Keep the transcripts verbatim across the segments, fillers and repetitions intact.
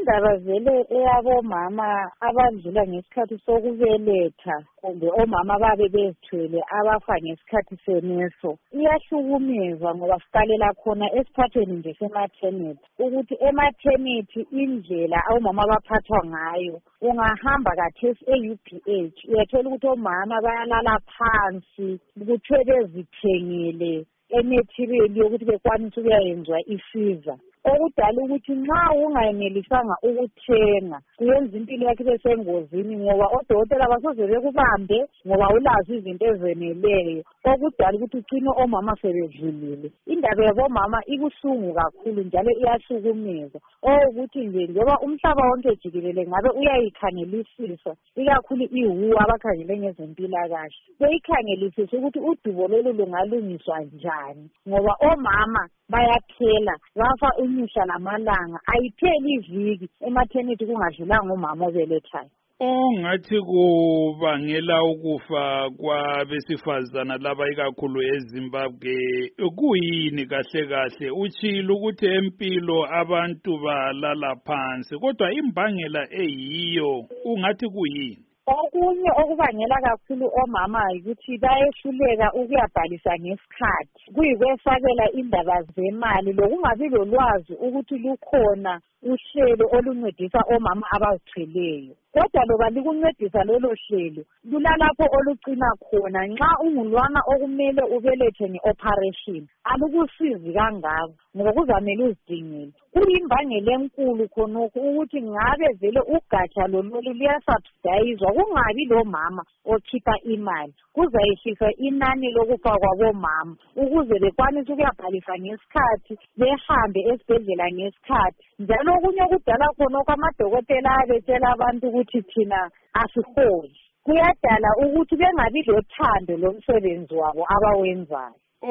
indaba vele eyabomama abadlula ngesikhathi sokubeletha kumbe omama babe bezithwele abafa ngesikhathi seneso iyahlukumeza ngoba siqalela khona esiphathweni nje sematernity ukuthi ematernity indlela omama abaphathwa ngayo ungahamba kathesi e-U P H uyathola ukuthi omama bayalala phansi kuthiwe bezithengele ematerial yokuthi bekwanise ukuyayenzwa isiza okudala ukuthi nxa ungayenelisanga ukuthenga kuyenza impilo yakhe ibe sengozini ngoba odokotela basoze bekubambe ngoba ulazi izinto ezeneleyo okudala ukuthi ucine omama sebedlulile. Indaba yabomama ibuhlungu kakhulu njalo iyahlukumeza okuthi nje njengoba umhlaba wonke jikelele ngabe uyayikhangelisisa ikakhulu I W H O abakhangele ngezempilakahle beyikhangelisisa ukuthi udubo lolu lungalungiswa njani ngoba omama bayaphela bafa unyusha lamalanga ayipheli iviki ematernity kungadlulanga umama obelethayo. Ongathi kubangela ukufa kwabesifazana laba ikakhulu eZimbabwe kuyini kahle kahle utshilo ukuthi empilo abantu balala phansi kodwa imbangela eyiyo ungathi kuyini? Okunye okubangela kakhulu omama ukuthi bayehluleka ukuyabhalisa ngesikhathi kuyikwesabela indaba zemali lokungabi lolwazi ukuthi lukhona uhlelo oluncedisa omama abazithweleyo kodwa loba likuncedisa lolo hlelo lulalapho olucina khona nxa ungulwana okumele ubelethe nge-operation alukusizi kangako ngoba kuzamele uzidingele kuyimbangela enkulu khonokho ukuthi ngabe vele ugatsha lololu liyasubsidizwa kungabi lomama okhipha imali kuzayehlisa inani lokufa kwabomama ukuze bekwanise ukuyabhalisa ngesikhathi behambe esibhedlela ngesikhathi njalo okunye kudala khonokho amadokotela abetshela abantu ukuthi thina asiholi kuyadala ukuthi bengabi lothando lomsebenzi wabo abawenzayo.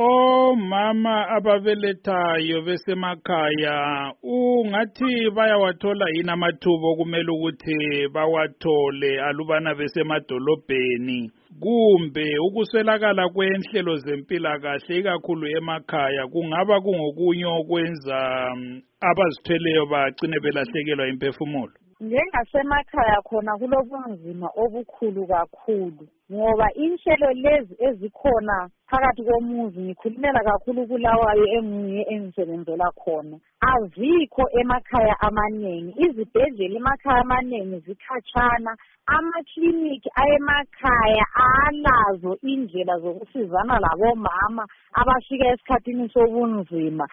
Omama ababelethayo besemakhaya ungathi bayawathola yini amathuba okumele ukuthi bawathole alubana besemadolobheni kumbe ukuswelakala kwenhlelo zempilakahle ikakhulu emakhaya kungaba kungokunye okwenza um, abazithweleyo bagcine belahlekelwa imphefumulo? Njengasemakhaya khona kulobunzima obukhulu kakhulu ngoba inhlelo lezi ezikhona phakathi komuzi ngikhulumela kakhulu kulawayo engiye engisebenzela khona azikho emakhaya amanengi izibhedlela emakhaya amanengi zikhatshana amakliniki ayemakhaya alazo indlela zokusizana labomama abafika esikhathini sobunzima